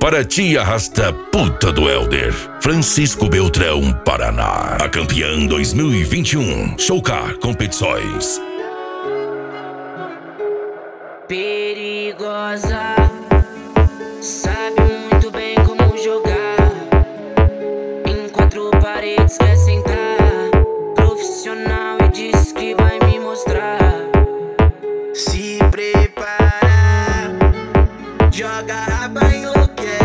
para ti arrasta puta do Helder. Francisco Beltrão, Paraná. A campeã 2021. Showcar Competições. Perigosa, sabe muito bem como jogar. Em quatro paredes quer sentar. Profissional e diz que vai me mostrar. Se prepara, joga raba e enlouquece.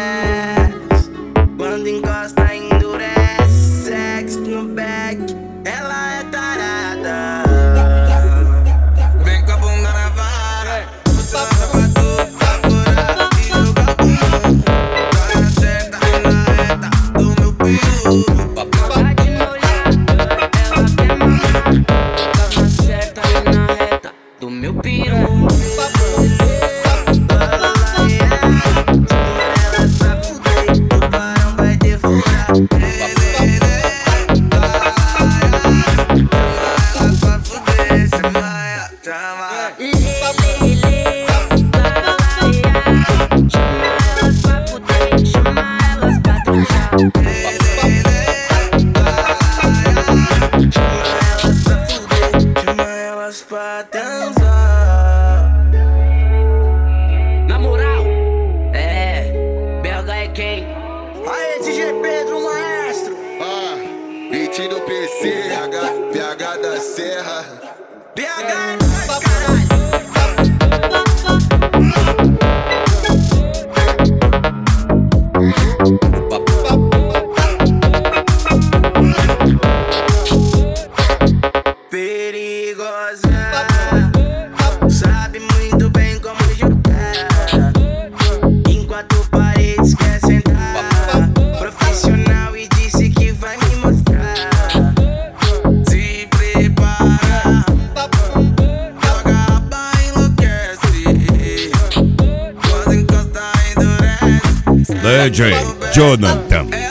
Quando encosta endurece. Sexo no back, ela é tarada. Vem com a bunda na vara, só pra tu favorar e jogar o mundo. Tá na certa e na reta do meu peru. Meu piru. Elas pra fuder, o barão vai devorar. Elas pra fuder, se maia, chama. Chama elas pra fuder, chama elas pra transar. Chama elas pra transar. Na moral, BH é quem? Aê, DJ Pedro, maestro. Beat do PC, PH da Serra. BH é nóis, caralho. Perigosa, sabe muito bem como jogar. Em quatro paredes quer sentar. Profissional e disse que vai me mostrar. Se prepara, joga raba e enlouquece. Quando encosta endurece. DJ Jonathan.